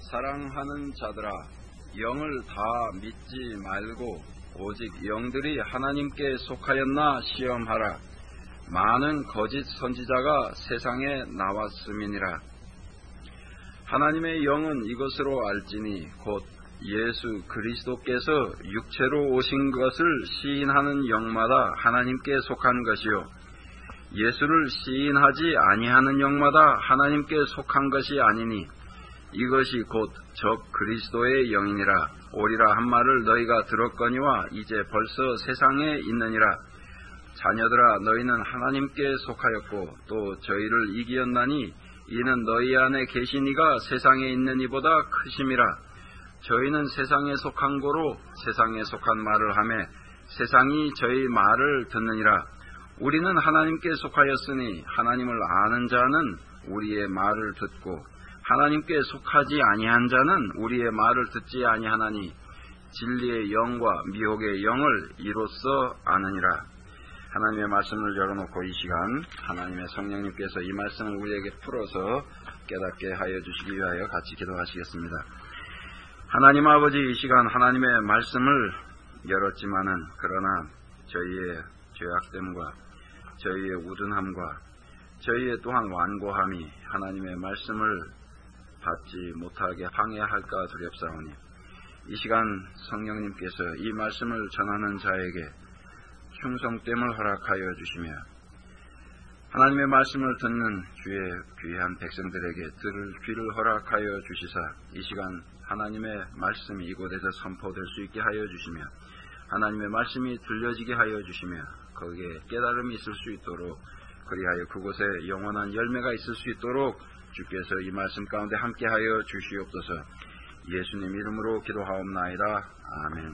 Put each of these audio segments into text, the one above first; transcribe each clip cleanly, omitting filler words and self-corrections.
사랑하는 자들아, 영을 다 믿지 말고 오직 영들이 하나님께 속하였나 시험하라. 많은 거짓 선지자가 세상에 나왔음이니라. 하나님의 영은 이것으로 알지니 곧 예수 그리스도께서 육체로 오신 것을 시인하는 영마다 하나님께 속한 것이요, 예수를 시인하지 아니하는 영마다 하나님께 속한 것이 아니니 이것이 곧 적 그리스도의 영이니라. 오리라 한 말을 너희가 들었거니와 이제 벌써 세상에 있느니라. 자녀들아, 너희는 하나님께 속하였고 또 저희를 이기었나니 이는 너희 안에 계신 이가 세상에 있는 이보다 크심이라. 저희는 세상에 속한 고로 세상에 속한 말을 하며 세상이 저희 말을 듣느니라. 우리는 하나님께 속하였으니 하나님을 아는 자는 우리의 말을 듣고 하나님께 속하지 아니한 자는 우리의 말을 듣지 아니하나니 진리의 영과 미혹의 영을 이로써 아느니라. 하나님의 말씀을 열어놓고 이 시간 하나님의 성령님께서 이 말씀을 우리에게 풀어서 깨닫게 하여 주시기 위하여 같이 기도하시겠습니다. 하나님 아버지, 이 시간 하나님의 말씀을 열었지만은 그러나 저희의 죄악됨과 저희의 우둔함과 저희의 또한 완고함이 하나님의 말씀을 받지 못하게 방해할까 두렵사오니 이 시간 성령님께서 이 말씀을 전하는 자에게 충성됨을 허락하여 주시며 하나님의 말씀을 듣는 주의 귀한 백성들에게 들을 귀를 허락하여 주시사 이 시간 하나님의 말씀이 이곳에서 선포될 수 있게 하여 주시며 하나님의 말씀이 들려지게 하여 주시며 거기에 깨달음이 있을 수 있도록, 그리하여 그곳에 영원한 열매가 있을 수 있도록 주께서 이 말씀 가운데 함께하여 주시옵소서. 예수님 이름으로 기도하옵나이다. 아멘.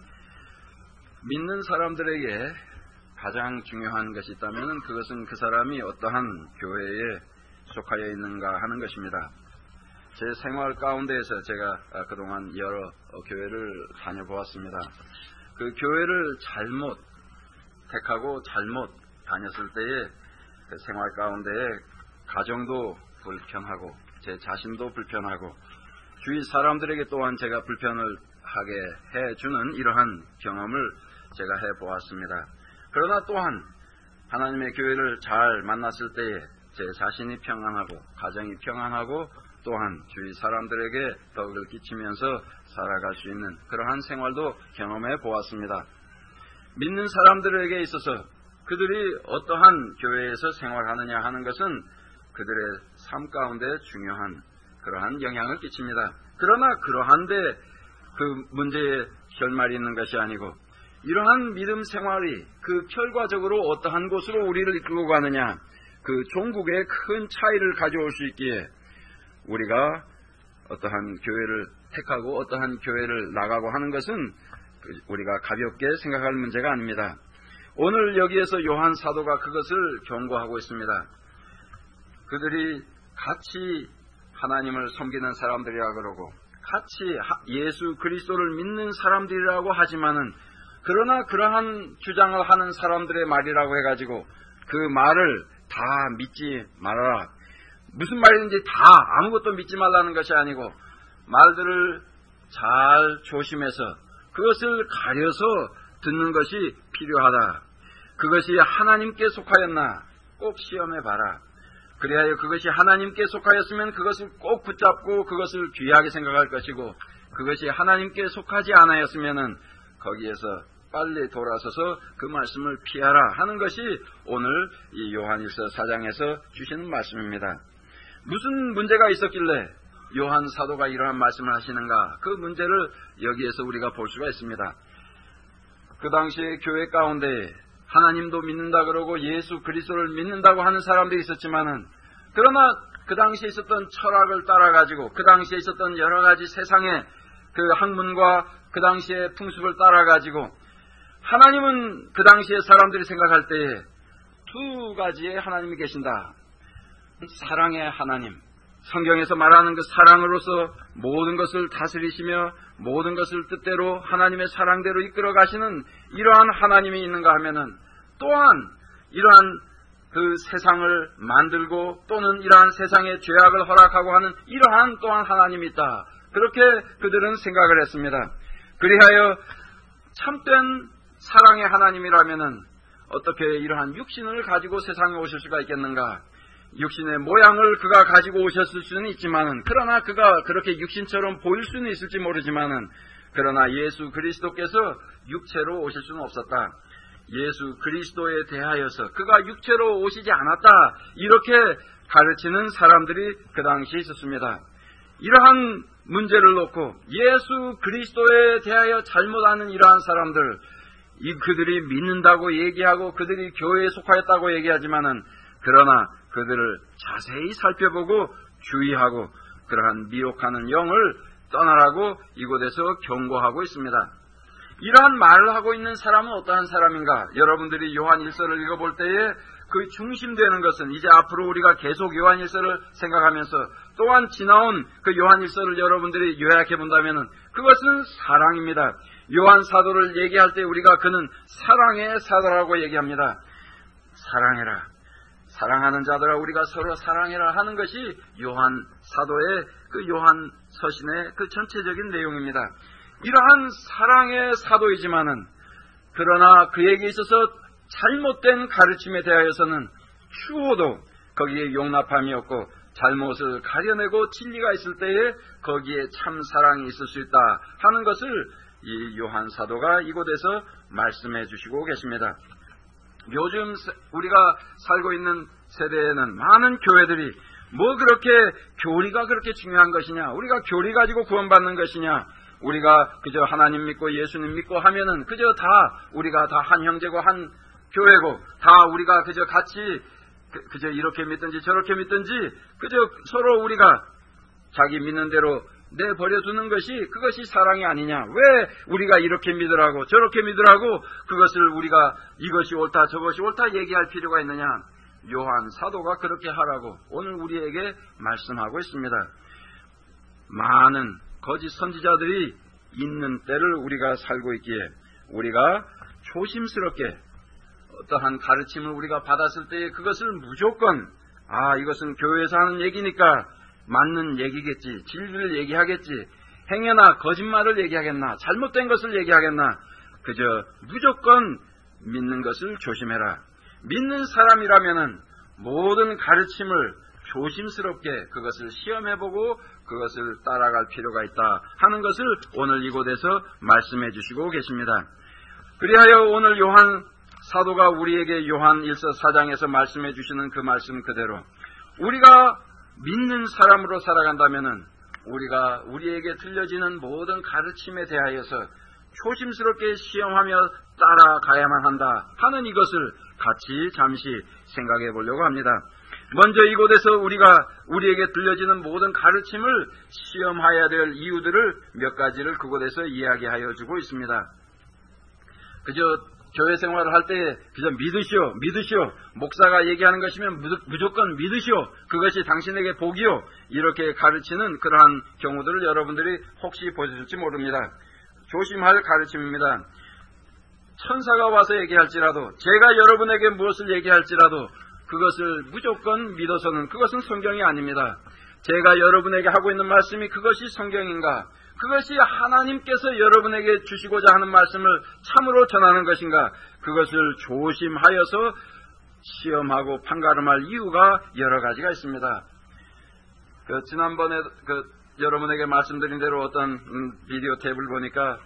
믿는 사람들에게 가장 중요한 것이 있다면 그것은 그 사람이 어떠한 교회에 속하여 있는가 하는 것입니다. 제 생활 가운데에서 제가 그동안 여러 교회를 다녀보았습니다. 그 교회를 잘못 택하고 잘못 다녔을 때에 그 생활 가운데에 가정도 불편하고 제 자신도 불편하고 주위 사람들에게 또한 제가 불편을 하게 해주는 이러한 경험을 제가 해보았습니다. 그러나 또한 하나님의 교회를 잘 만났을 때에 제 자신이 평안하고 가정이 평안하고 또한 주위 사람들에게 덕을 끼치면서 살아갈 수 있는 그러한 생활도 경험해 보았습니다. 믿는 사람들에게 있어서 그들이 어떠한 교회에서 생활하느냐 하는 것은 그들의 삶 가운데 중요한 그러한 영향을 끼칩니다. 그러나 그러한데 그 문제에 결말이 있는 것이 아니고 이러한 믿음 생활이 그 결과적으로 어떠한 곳으로 우리를 이끌고 가느냐, 그 종국에 큰 차이를 가져올 수 있기에 우리가 어떠한 교회를 택하고 어떠한 교회를 나가고 하는 것은 우리가 가볍게 생각할 문제가 아닙니다. 오늘 여기에서 요한 사도가 그것을 경고하고 있습니다. 그들이 같이 하나님을 섬기는 사람들이라 그러고 같이 예수 그리스도를 믿는 사람들이라고 하지만은 그러나 그러한 주장을 하는 사람들의 말이라고 해가지고 그 말을 다 믿지 말아라. 무슨 말인지 다 아무것도 믿지 말라는 것이 아니고 말들을 잘 조심해서 그것을 가려서 듣는 것이 필요하다. 그것이 하나님께 속하였나 꼭 시험해봐라. 그리하여 그것이 하나님께 속하였으면 그것을 꼭 붙잡고 그것을 귀하게 생각할 것이고 그것이 하나님께 속하지 않았으면 거기에서 빨리 돌아서서 그 말씀을 피하라 하는 것이 오늘 이 요한일서 4장에서 주시는 말씀입니다. 무슨 문제가 있었길래 요한 사도가 이러한 말씀을 하시는가? 그 문제를 여기에서 우리가 볼 수가 있습니다. 그 당시에 교회 가운데 하나님도 믿는다 그러고 예수 그리스도를 믿는다고 하는 사람들이 있었지만은 그러나 그 당시에 있었던 철학을 따라가지고 그 당시에 있었던 여러 가지 세상의 그 학문과 그 당시의 풍습을 따라가지고 하나님은 그 당시에 사람들이 생각할 때에 두 가지의 하나님이 계신다. 사랑의 하나님, 성경에서 말하는 그 사랑으로서 모든 것을 다스리시며 모든 것을 뜻대로 하나님의 사랑대로 이끌어 가시는 이러한 하나님이 있는가 하면은 또한 이러한 그 세상을 만들고 또는 이러한 세상의 죄악을 허락하고 하는 이러한 또한 하나님이 있다. 그렇게 그들은 생각을 했습니다. 그리하여 참된 사랑의 하나님이라면은 어떻게 이러한 육신을 가지고 세상에 오실 수가 있겠는가? 육신의 모양을 그가 가지고 오셨을 수는 있지만은, 그러나 그가 그렇게 육신처럼 보일 수는 있을지 모르지만은, 그러나 예수 그리스도께서 육체로 오실 수는 없었다. 예수 그리스도에 대하여서 그가 육체로 오시지 않았다, 이렇게 가르치는 사람들이 그 당시에 있었습니다. 이러한 문제를 놓고 예수 그리스도에 대하여 잘못 아는 이러한 사람들, 그들이 믿는다고 얘기하고 그들이 교회에 속하였다고 얘기하지만은, 그러나 그들을 자세히 살펴보고 주의하고 그러한 미혹하는 영을 떠나라고 이곳에서 경고하고 있습니다. 이러한 말을 하고 있는 사람은 어떠한 사람인가? 여러분들이 요한 1서를 읽어볼 때에 그 중심되는 것은, 이제 앞으로 우리가 계속 요한 1서를 생각하면서 또한 지나온 그 요한 1서를 여러분들이 요약해 본다면 그것은 사랑입니다. 요한 사도를 얘기할 때 우리가 그는 사랑의 사도라고 얘기합니다. 사랑해라, 사랑하는 자들아 우리가 서로 사랑해라 하는 것이 요한 사도의 그 요한 서신의 그 전체적인 내용입니다. 이러한 사랑의 사도이지만은, 그러나 그에게 있어서 잘못된 가르침에 대하여서는 추호도 거기에 용납함이 없고, 잘못을 가려내고 진리가 있을 때에 거기에 참 사랑이 있을 수 있다 하는 것을 이 요한 사도가 이곳에서 말씀해 주시고 계십니다. 요즘 우리가 살고 있는 세대에는 많은 교회들이 뭐 그렇게 교리가 그렇게 중요한 것이냐, 우리가 교리 가지고 구원받는 것이냐, 우리가 그저 하나님 믿고 예수님 믿고 하면은 그저 다 우리가 다 한 형제고 한 교회고, 다 우리가 그저 같이 그저 이렇게 믿든지 저렇게 믿든지 그저 서로 우리가 자기 믿는 대로 내버려 두는 것이, 그것이 사랑이 아니냐. 왜 우리가 이렇게 믿으라고 저렇게 믿으라고 그것을 우리가 이것이 옳다 저것이 옳다 얘기할 필요가 있느냐. 요한 사도가 그렇게 하라고 오늘 우리에게 말씀하고 있습니다. 많은 거짓 선지자들이 있는 때를 우리가 살고 있기에 우리가 조심스럽게 어떠한 가르침을 우리가 받았을 때에 그것을 무조건 이것은 교회에서 하는 얘기니까 맞는 얘기겠지, 진리를 얘기하겠지, 행여나 거짓말을 얘기하겠나, 잘못된 것을 얘기하겠나, 그저 무조건 믿는 것을 조심해라. 믿는 사람이라면은 모든 가르침을 조심스럽게 그것을 시험해보고 그것을 따라갈 필요가 있다 하는 것을 오늘 이곳에서 말씀해 주시고 계십니다. 그리하여 오늘 요한 사도가 우리에게 요한 1서 4장에서 말씀해 주시는 그 말씀 그대로 우리가 믿는 사람으로 살아간다면은 우리가 우리에게 들려지는 모든 가르침에 대하여서 조심스럽게 시험하며 따라가야만 한다 하는 이것을 같이 잠시 생각해 보려고 합니다. 먼저 이곳에서 우리가 우리에게 들려지는 모든 가르침을 시험해야 될 이유들을 몇 가지를 그곳에서 이야기하여 주고 있습니다. 그저 교회 생활을 할 때 그저 믿으시오. 목사가 얘기하는 것이면 무조건 믿으시오. 그것이 당신에게 복이요. 이렇게 가르치는 그러한 경우들을 여러분들이 혹시 보셨을지 모릅니다. 조심할 가르침입니다. 천사가 와서 얘기할지라도, 제가 여러분에게 무엇을 얘기할지라도 그것을 무조건 믿어서는 그것은 성경이 아닙니다. 제가 여러분에게 하고 있는 말씀이 그것이 성경인가? 그것이 하나님께서 여러분에게 주시고자 하는 말씀을 참으로 전하는 것인가? 그것을 조심하여서 시험하고 판가름할 이유가 여러 가지가 있습니다. 지난번에 여러분에게 말씀드린 대로 어떤 비디오 탭을 보니까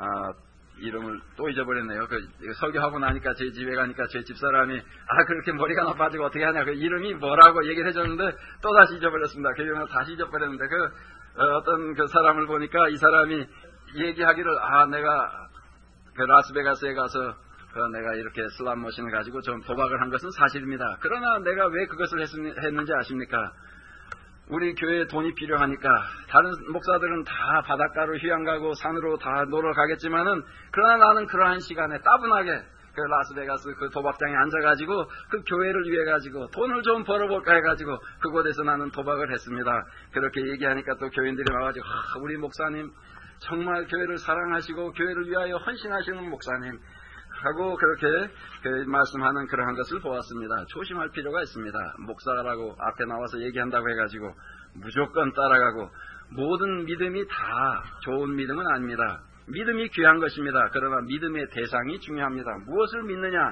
이름을 또 잊어버렸네요. 설교하고 나니까 제 집에 가니까 제 집사람이 그렇게 머리가 나빠지고 어떻게 하냐, 그 이름이 뭐라고 얘기를 해줬는데 또 다시 잊어버렸습니다. 그 이름을 다시 잊어버렸는데 어떤 그 사람을 보니까 이 사람이 얘기하기를 내가 그 라스베가스에 가서 내가 이렇게 슬롯머신을 가지고 좀 도박을 한 것은 사실입니다. 그러나 내가 왜 그것을 했는지 아십니까? 우리 교회에 돈이 필요하니까 다른 목사들은 다 바닷가로 휴양 가고 산으로 다 놀러 가겠지만은, 그러나 나는 그러한 시간에 따분하게 그 라스베가스 그 도박장에 앉아가지고 그 교회를 위해 가지고 돈을 좀 벌어볼까 해가지고 그곳에서 나는 도박을 했습니다. 그렇게 얘기하니까 또 교인들이 와가지고 우리 목사님 정말 교회를 사랑하시고 교회를 위하여 헌신하시는 목사님 하고 그렇게 말씀하는 그러한 것을 보았습니다. 조심할 필요가 있습니다. 목사라고 앞에 나와서 얘기한다고 해가지고 무조건 따라가고, 모든 믿음이 다 좋은 믿음은 아닙니다. 믿음이 귀한 것입니다. 그러나 믿음의 대상이 중요합니다. 무엇을 믿느냐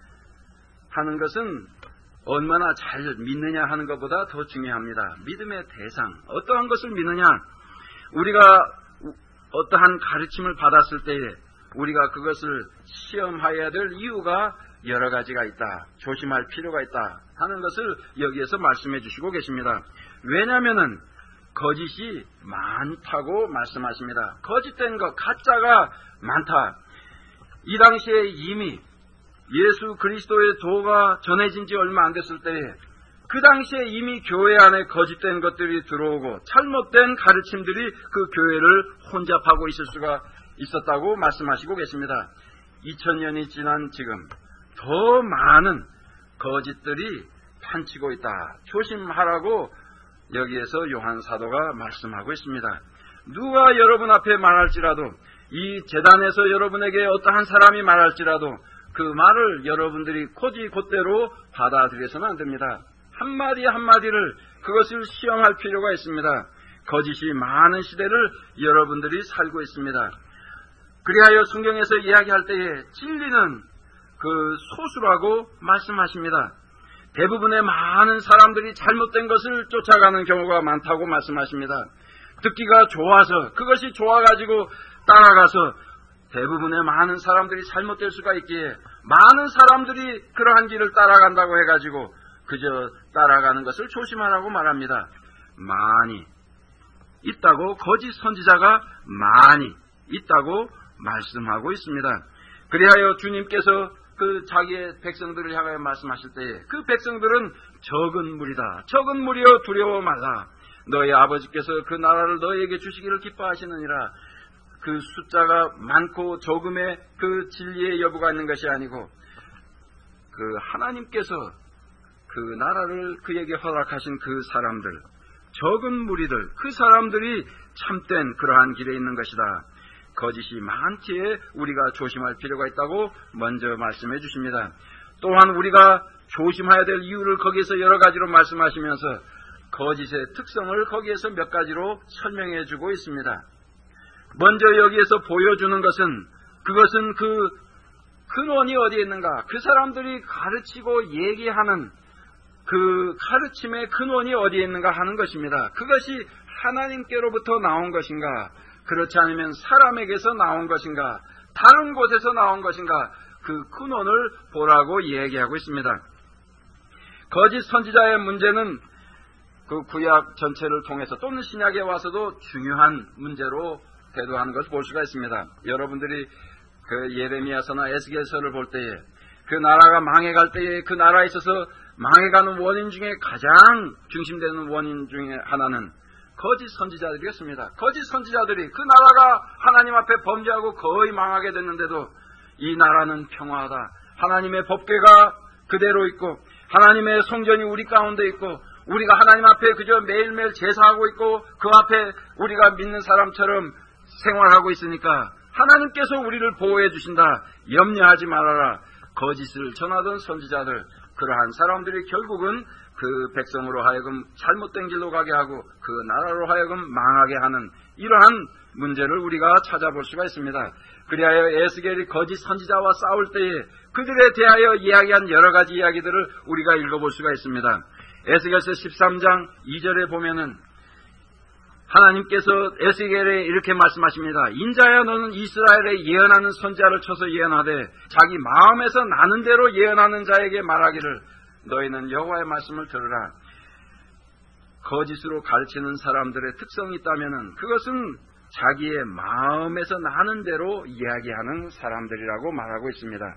하는 것은 얼마나 잘 믿느냐 하는 것보다 더 중요합니다. 믿음의 대상, 어떠한 것을 믿느냐. 우리가 어떠한 가르침을 받았을 때에 우리가 그것을 시험하여야 될 이유가 여러 가지가 있다. 조심할 필요가 있다 하는 것을 여기에서 말씀해 주시고 계십니다. 왜냐하면 거짓이 많다고 말씀하십니다. 거짓된 것, 가짜가 많다. 이 당시에 이미 예수 그리스도의 도가 전해진 지 얼마 안 됐을 때에 그 당시에 이미 교회 안에 거짓된 것들이 들어오고 잘못된 가르침들이 그 교회를 혼잡하고 있을 수가 있었다고 말씀하시고 계십니다. 2000년이 지난 지금 더 많은 거짓들이 판치고 있다. 조심하라고 여기에서 요한 사도가 말씀하고 있습니다. 누가 여러분 앞에 말할지라도, 이 재단에서 여러분에게 어떠한 사람이 말할지라도 그 말을 여러분들이 곧대로 받아들여서는 안 됩니다. 한마디 한마디를 그것을 시험할 필요가 있습니다. 거짓이 많은 시대를 여러분들이 살고 있습니다. 그리하여 성경에서 이야기할 때에 진리는 그 소수라고 말씀하십니다. 대부분의 많은 사람들이 잘못된 것을 쫓아가는 경우가 많다고 말씀하십니다. 듣기가 좋아서, 그것이 좋아가지고 따라가서 대부분의 많은 사람들이 잘못될 수가 있기에 많은 사람들이 그러한 길을 따라간다고 해가지고 그저 따라가는 것을 조심하라고 말합니다. 많이 있다고, 거짓 선지자가 많이 있다고 말씀하고 있습니다. 그리하여 주님께서 그 자기의 백성들을 향하여 말씀하실 때에 그 백성들은 적은 무리다. 적은 무리여 두려워 말라. 너희 아버지께서 그 나라를 너희에게 주시기를 기뻐하시느니라. 그 숫자가 많고 적음의 그 진리의 여부가 있는 것이 아니고 그 하나님께서 그 나라를 그에게 허락하신 그 사람들, 적은 무리들, 그 사람들이 참된 그러한 길에 있는 것이다. 거짓이 많기에 우리가 조심할 필요가 있다고 먼저 말씀해 주십니다. 또한 우리가 조심해야 될 이유를 거기에서 여러 가지로 말씀하시면서 거짓의 특성을 거기에서 몇 가지로 설명해 주고 있습니다. 먼저 여기에서 보여주는 것은, 그것은 그 근원이 어디에 있는가, 그 사람들이 가르치고 얘기하는 그 가르침의 근원이 어디에 있는가 하는 것입니다. 그것이 하나님께로부터 나온 것인가, 그렇지 않으면 사람에게서 나온 것인가, 다른 곳에서 나온 것인가, 그 근원을 보라고 얘기하고 있습니다. 거짓 선지자의 문제는 그 구약 전체를 통해서 또는 신약에 와서도 중요한 문제로 대두하는 것을 볼 수가 있습니다. 여러분들이 그 예레미야서나 에스겔서를 볼 때에 그 나라가 망해갈 때에 그 나라에 있어서 망해가는 원인 중에 가장 중심되는 원인 중에 하나는 거짓 선지자들이었습니다. 거짓 선지자들이 그 나라가 하나님 앞에 범죄하고 거의 망하게 됐는데도 이 나라는 평화하다, 하나님의 법궤가 그대로 있고 하나님의 성전이 우리 가운데 있고 우리가 하나님 앞에 그저 매일매일 제사하고 있고 그 앞에 우리가 믿는 사람처럼 생활하고 있으니까 하나님께서 우리를 보호해 주신다, 염려하지 말아라. 거짓을 전하던 선지자들, 그러한 사람들이 결국은 그 백성으로 하여금 잘못된 길로 가게 하고 그 나라로 하여금 망하게 하는 이러한 문제를 우리가 찾아볼 수가 있습니다. 그리하여 에스겔이 거짓 선지자와 싸울 때에 그들에 대하여 이야기한 여러 가지 이야기들을 우리가 읽어볼 수가 있습니다. 에스겔서 13장 2절에 보면은 하나님께서 에스겔에 이렇게 말씀하십니다. 인자야, 너는 이스라엘에 예언하는 선지자를 쳐서 예언하되 자기 마음에서 나는 대로 예언하는 자에게 말하기를 너희는 여호와의 말씀을 들으라. 거짓으로 가르치는 사람들의 특성이 있다면은 그것은 자기의 마음에서 나는 대로 이야기하는 사람들이라고 말하고 있습니다.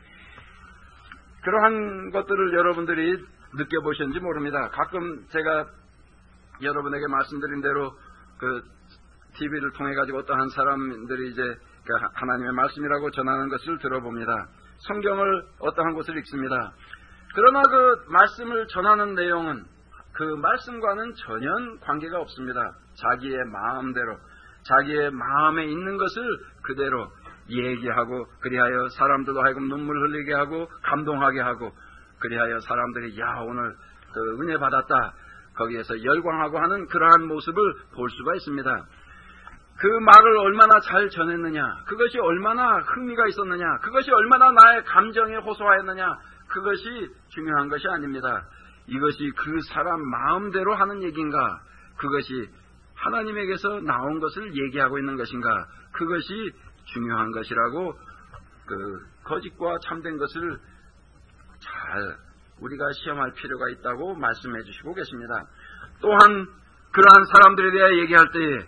그러한 것들을 여러분들이 느껴보셨는지 모릅니다. 가끔 제가 여러분에게 말씀드린 대로 그 TV를 통해 가지고 어떠한 사람들이 이제 그 하나님의 말씀이라고 전하는 것을 들어봅니다. 성경을 어떠한 곳을 읽습니다. 그러나 그 말씀을 전하는 내용은 그 말씀과는 전혀 관계가 없습니다. 자기의 마음대로, 자기의 마음에 있는 것을 그대로 얘기하고 그리하여 사람들도 하여금 눈물 흘리게 하고 감동하게 하고 그리하여 사람들이 야 오늘 그 은혜 받았다, 거기에서 열광하고 하는 그러한 모습을 볼 수가 있습니다. 그 말을 얼마나 잘 전했느냐, 그것이 얼마나 흥미가 있었느냐, 그것이 얼마나 나의 감정에 호소하였느냐, 그것이 중요한 것이 아닙니다. 이것이 그 사람 마음대로 하는 얘기인가, 그것이 하나님에게서 나온 것을 얘기하고 있는 것인가, 그것이 중요한 것이라고 거짓과 참된 것을 잘 우리가 시험할 필요가 있다고 말씀해 주시고 계십니다. 또한 그러한 사람들에 대해 얘기할 때에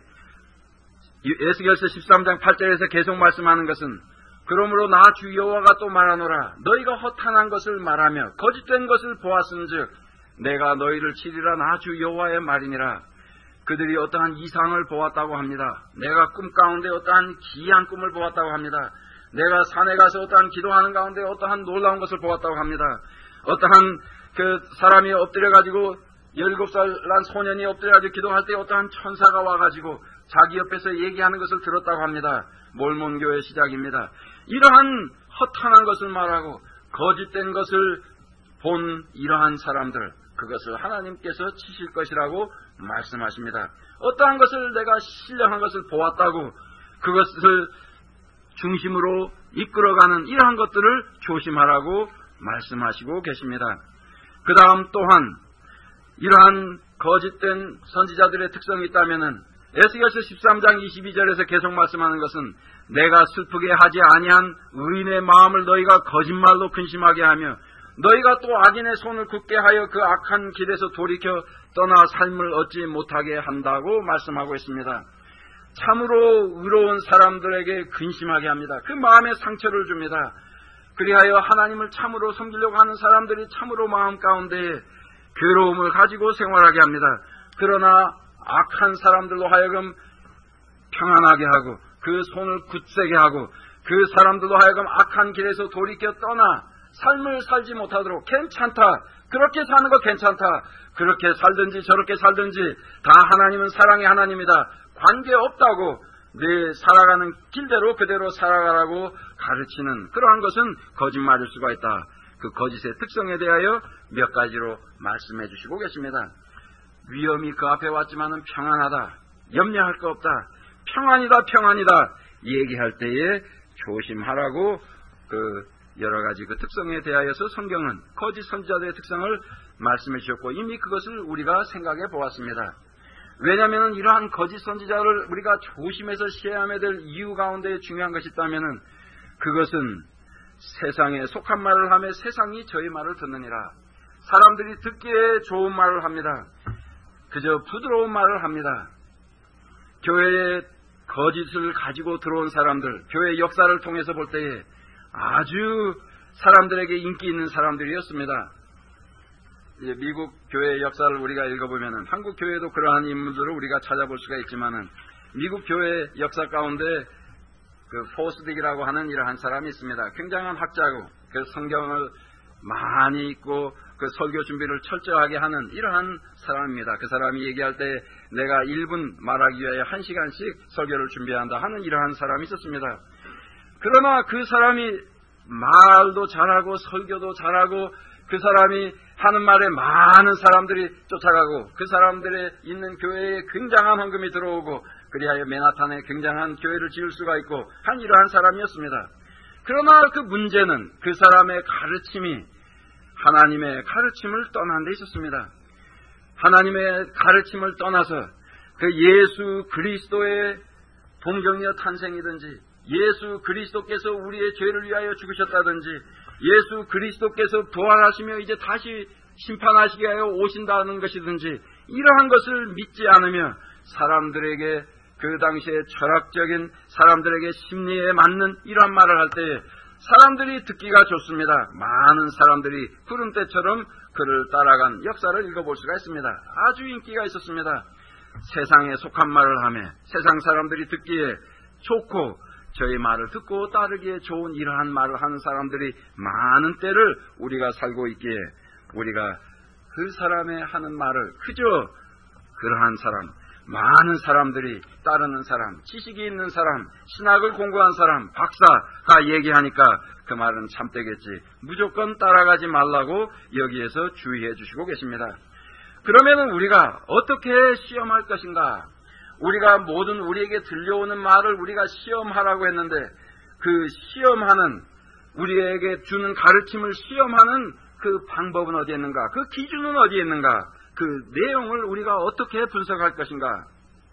에스겔서 13장 8절에서 계속 말씀하는 것은 그러므로 나 주 여호와가 또 말하노라 너희가 허탄한 것을 말하며 거짓된 것을 보았은즉 내가 너희를 치리라 나 주 여호와의 말이니라. 그들이 어떠한 이상을 보았다고 합니다. 내가 꿈 가운데 어떠한 기이한 꿈을 보았다고 합니다. 내가 산에 가서 어떠한 기도하는 가운데 어떠한 놀라운 것을 보았다고 합니다. 어떠한 그 사람이 엎드려가지고 17살 난 소년이 엎드려가지고 기도할 때 어떠한 천사가 와가지고 자기 옆에서 얘기하는 것을 들었다고 합니다. 몰몬교의 시작입니다. 이러한 허탄한 것을 말하고 거짓된 것을 본 이러한 사람들, 그것을 하나님께서 치실 것이라고 말씀하십니다. 어떠한 것을 내가 신령한 것을 보았다고 그것을 중심으로 이끌어가는 이러한 것들을 조심하라고 말씀하시고 계십니다. 그 다음 또한 이러한 거짓된 선지자들의 특성이 있다면은 에스겔서 13장 22절에서 계속 말씀하는 것은 내가 슬프게 하지 아니한 의인의 마음을 너희가 거짓말로 근심하게 하며 너희가 또 악인의 손을 굳게 하여 그 악한 길에서 돌이켜 떠나 삶을 얻지 못하게 한다고 말씀하고 있습니다. 참으로 의로운 사람들에게 근심하게 합니다. 그 마음에 상처를 줍니다. 그리하여 하나님을 참으로 섬기려고 하는 사람들이 참으로 마음 가운데 괴로움을 가지고 생활하게 합니다. 그러나 악한 사람들로 하여금 평안하게 하고 그 손을 굳세게 하고 그 사람들로 하여금 악한 길에서 돌이켜 떠나 삶을 살지 못하도록 괜찮다, 그렇게 사는 거 괜찮다, 그렇게 살든지 저렇게 살든지 다 하나님은 사랑의 하나님이다, 관계없다고 내 살아가는 길대로 그대로 살아가라고 가르치는 그러한 것은 거짓말일 수가 있다. 그 거짓의 특성에 대하여 몇 가지로 말씀해 주시고 계십니다. 위험이 그 앞에 왔지만은 평안하다, 염려할 거 없다, 평안이다 평안이다 얘기할 때에 조심하라고 여러 가지 그 특성에 대하여서 성경은 거짓 선지자들의 특성을 말씀해 주셨고 이미 그것을 우리가 생각해 보았습니다. 왜냐하면 이러한 거짓 선지자를 우리가 조심해서 시험해야 될 이유 가운데 중요한 것이 있다면 그것은 세상에 속한 말을 하며 세상이 저희 말을 듣느니라. 사람들이 듣기에 좋은 말을 합니다. 그저 부드러운 말을 합니다. 교회에 거짓을 가지고 들어온 사람들, 교회 역사를 통해서 볼 때에 아주 사람들에게 인기 있는 사람들이었습니다. 미국 교회의 역사를 우리가 읽어보면 한국 교회도 그러한 인물들을 우리가 찾아볼 수가 있지만은 미국 교회 역사 가운데 포스딕이라고 하는 이러한 사람이 있습니다. 굉장한 학자고 그 성경을 많이 읽고 그 설교 준비를 철저하게 하는 이러한 사람입니다. 그 사람이 얘기할 때 내가 1분 말하기 위하여 1시간씩 설교를 준비한다 하는 이러한 사람이 있었습니다. 그러나 그 사람이 말도 잘하고 설교도 잘하고 그 사람이 하는 말에 많은 사람들이 쫓아가고 그 사람들의 있는 교회에 굉장한 헌금이 들어오고 그리하여 맨하탄에 굉장한 교회를 지을 수가 있고 한 이러한 사람이었습니다. 그러나 그 문제는 그 사람의 가르침이 하나님의 가르침을 떠난 데 있었습니다. 하나님의 가르침을 떠나서 그 예수 그리스도의 동정이여 탄생이든지 예수 그리스도께서 우리의 죄를 위하여 죽으셨다든지 예수 그리스도께서 부활하시며 이제 다시 심판하시기 위하여 오신다는 것이든지 이러한 것을 믿지 않으며 사람들에게 그 당시에 철학적인 사람들에게 심리에 맞는 이러한 말을 할 때 사람들이 듣기가 좋습니다. 많은 사람들이 구름대처럼 그를 따라간 역사를 읽어볼 수가 있습니다. 아주 인기가 있었습니다. 세상에 속한 말을 하며 세상 사람들이 듣기에 좋고 저희 말을 듣고 따르기에 좋은 이러한 말을 하는 사람들이 많은 때를 우리가 살고 있기에 우리가 그 사람의 하는 말을 그저 그러한 사람, 많은 사람들이 따르는 사람, 지식이 있는 사람, 신학을 공부한 사람, 박사가 얘기하니까 그 말은 참되겠지. 무조건 따라가지 말라고 여기에서 주의해 주시고 계십니다. 그러면은 우리가 어떻게 시험할 것인가? 우리가 모든 우리에게 들려오는 말을 우리가 시험하라고 했는데 그 시험하는, 우리에게 주는 가르침을 시험하는 그 방법은 어디에 있는가? 그 기준은 어디에 있는가? 그 내용을 우리가 어떻게 분석할 것인가?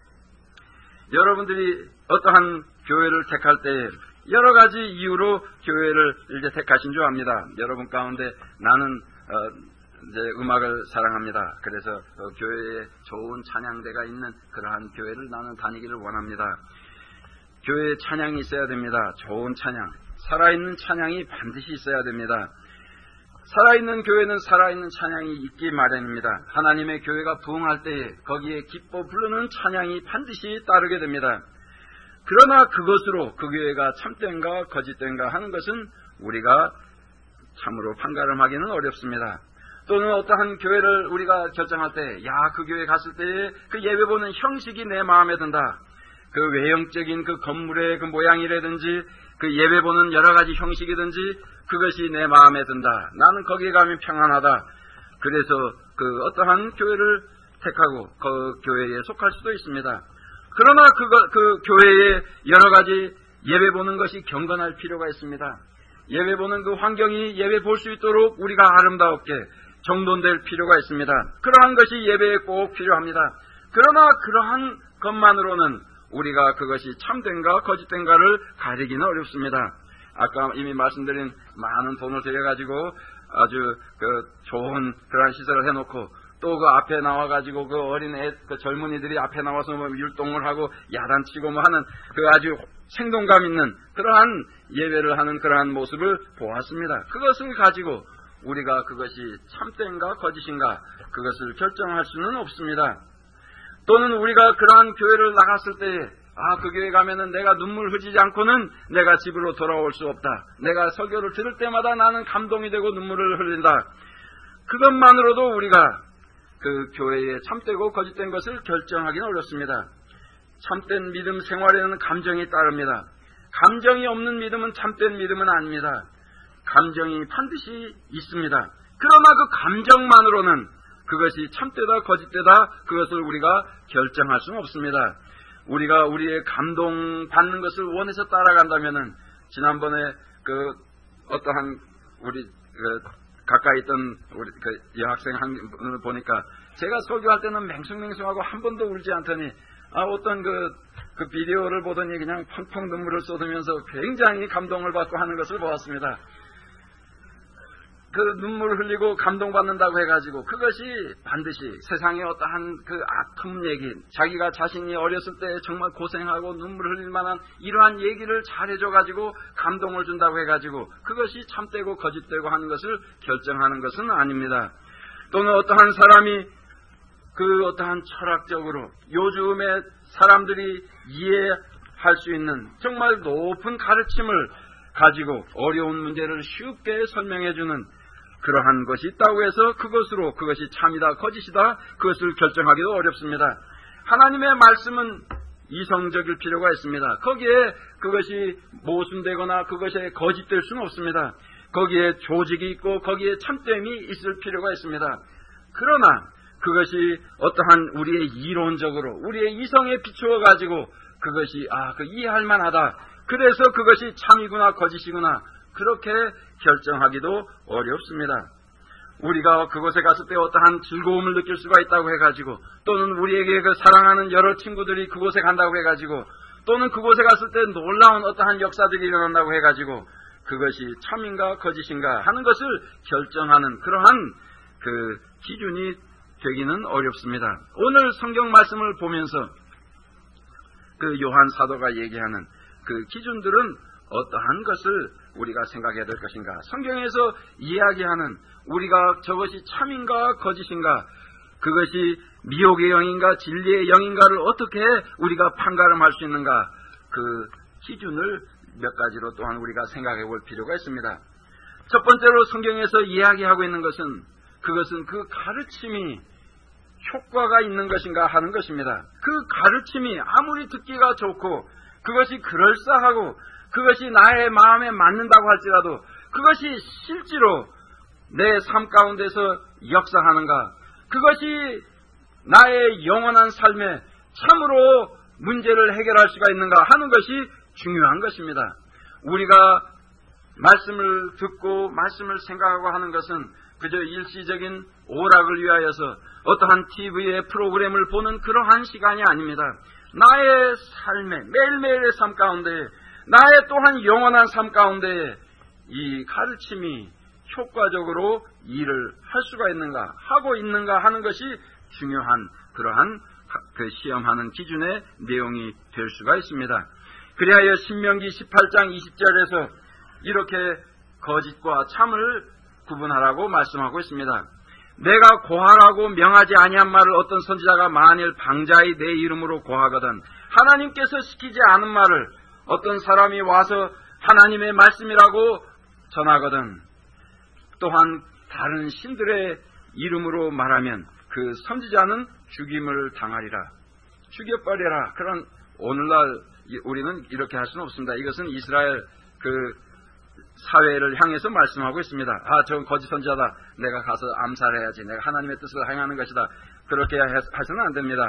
여러분들이 어떠한 교회를 택할 때 여러 가지 이유로 교회를 이제 택하신 줄 압니다. 여러분 가운데 나는 이제 음악을 사랑합니다. 그래서 교회에 좋은 찬양대가 있는 그러한 교회를 나는 다니기를 원합니다. 교회에 찬양이 있어야 됩니다. 좋은 찬양, 살아있는 찬양이 반드시 있어야 됩니다. 살아있는 교회는 살아있는 찬양이 있기 마련입니다. 하나님의 교회가 부흥할 때에 거기에 기뻐 부르는 찬양이 반드시 따르게 됩니다. 그러나 그것으로 그 교회가 참된가 거짓된가 하는 것은 우리가 참으로 판가름하기는 어렵습니다. 또는 어떠한 교회를 우리가 결정할 때, 그 교회 갔을 때에 그 예배 보는 형식이 내 마음에 든다. 그 외형적인 그 건물의 그 모양이라든지 그 예배 보는 여러 가지 형식이든지 그것이 내 마음에 든다. 나는 거기에 가면 평안하다. 그래서 그 어떠한 교회를 택하고 그 교회에 속할 수도 있습니다. 그러나 그 교회에 여러 가지 예배 보는 것이 경건할 필요가 있습니다. 예배 보는 그 환경이 예배 볼 수 있도록 우리가 아름답게 정돈될 필요가 있습니다. 그러한 것이 예배에 꼭 필요합니다. 그러나 그러한 것만으로는 우리가 그것이 참된가 거짓된가를 가리기는 어렵습니다. 아까 이미 말씀드린 많은 돈을 들여가지고 아주 그 좋은 그러한 시설을 해놓고 또 그 앞에 나와가지고 그 어린 그 젊은이들이 앞에 나와서 뭐 율동을 하고 야단치고 뭐 하는 그 아주 생동감 있는 그러한 예배를 하는 그러한 모습을 보았습니다. 그것을 가지고 우리가 그것이 참된가 거짓인가 그것을 결정할 수는 없습니다. 또는 우리가 그러한 교회를 나갔을 때에 그 교회 가면은 내가 눈물 흘리지 않고는 내가 집으로 돌아올 수 없다. 내가 설교를 들을 때마다 나는 감동이 되고 눈물을 흘린다. 그것만으로도 우리가 그 교회에 참되고 거짓된 것을 결정하기는 어렵습니다. 참된 믿음 생활에는 감정이 따릅니다. 감정이 없는 믿음은 참된 믿음은 아닙니다. 감정이 반드시 있습니다. 그러나 그 감정만으로는 그것이 참되다 거짓되다 그것을 우리가 결정할 수는 없습니다. 우리가 우리의 감동받는 것을 원해서 따라간다면은 지난번에 그 어떠한 우리 가까이 있던 우리 그 여학생 한 분을 보니까 제가 설교할 때는 맹숭맹숭하고 한 번도 울지 않더니 어떤 그 비디오를 보더니 그냥 펑펑 눈물을 쏟으면서 굉장히 감동을 받고 하는 것을 보았습니다. 그 눈물을 흘리고 감동받는다고 해가지고 그것이 반드시 세상에 어떠한 그 아픔 얘기, 자기가 자신이 어렸을 때 정말 고생하고 눈물 흘릴 만한 이러한 얘기를 잘해줘가지고 감동을 준다고 해가지고 그것이 참되고 거짓되고 하는 것을 결정하는 것은 아닙니다. 또는 어떠한 사람이 그 어떠한 철학적으로 요즘에 사람들이 이해할 수 있는 정말 높은 가르침을 가지고 어려운 문제를 쉽게 설명해주는 그러한 것이 있다고 해서 그것으로 그것이 참이다 거짓이다 그것을 결정하기도 어렵습니다. 하나님의 말씀은 이성적일 필요가 있습니다. 거기에 그것이 모순되거나 그것에 거짓될 수는 없습니다. 거기에 조직이 있고 거기에 참됨이 있을 필요가 있습니다. 그러나 그것이 어떠한 우리의 이론적으로 우리의 이성에 비추어 가지고 그것이 그 이해할 만하다. 그래서 그것이 참이구나 거짓이구나 그렇게 결정하기도 어렵습니다. 우리가 그곳에 갔을 때 어떠한 즐거움을 느낄 수가 있다고 해가지고 또는 우리에게 그 사랑하는 여러 친구들이 그곳에 간다고 해가지고 또는 그곳에 갔을 때 놀라운 어떠한 역사들이 일어난다고 해가지고 그것이 참인가 거짓인가 하는 것을 결정하는 그러한 그 기준이 되기는 어렵습니다. 오늘 성경 말씀을 보면서 그 요한 사도가 얘기하는 그 기준들은 어떠한 것을 우리가 생각해야 될 것인가? 성경에서 이야기하는 우리가 저것이 참인가 거짓인가 그것이 미혹의 영인가 진리의 영인가를 어떻게 우리가 판가름할 수 있는가 그 기준을 몇 가지로 또한 우리가 생각해 볼 필요가 있습니다. 첫 번째로 성경에서 이야기하고 있는 것은 그것은 그 가르침이 효과가 있는 것인가 하는 것입니다. 그 가르침이 아무리 듣기가 좋고 그것이 그럴싸하고 그것이 나의 마음에 맞는다고 할지라도 그것이 실제로 내 삶 가운데서 역사하는가 그것이 나의 영원한 삶에 참으로 문제를 해결할 수가 있는가 하는 것이 중요한 것입니다. 우리가 말씀을 듣고 말씀을 생각하고 하는 것은 그저 일시적인 오락을 위하여서 어떠한 TV의 프로그램을 보는 그러한 시간이 아닙니다. 나의 삶에, 매일매일의 삶 가운데, 나의 또한 영원한 삶 가운데 이 가르침이 효과적으로 일을 할 수가 있는가, 하고 있는가 하는 것이 중요한 그러한 그 시험하는 기준의 내용이 될 수가 있습니다. 그리하여 신명기 18장 20절에서 이렇게 거짓과 참을 구분하라고 말씀하고 있습니다. 내가 고하라고 명하지 아니한 말을 어떤 선지자가 만일 방자히 내 이름으로 고하거든, 하나님께서 시키지 않은 말을 어떤 사람이 와서 하나님의 말씀이라고 전하거든, 또한 다른 신들의 이름으로 말하면 그 선지자는 죽임을 당하리라. 죽여버려라. 그런 오늘날 우리는 이렇게 할 수는 없습니다. 이것은 이스라엘 그 사회를 향해서 말씀하고 있습니다. 저건 거짓 선지자다. 내가 가서 암살해야지. 내가 하나님의 뜻을 행하는 것이다. 그렇게 해서는 안 됩니다.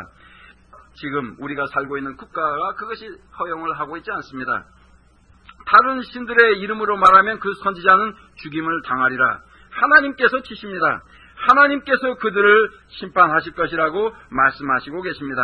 지금 우리가 살고 있는 국가가 그것이 허용을 하고 있지 않습니다. 다른 신들의 이름으로 말하면 그 선지자는 죽임을 당하리라. 하나님께서 치십니다. 하나님께서 그들을 심판하실 것이라고 말씀하시고 계십니다.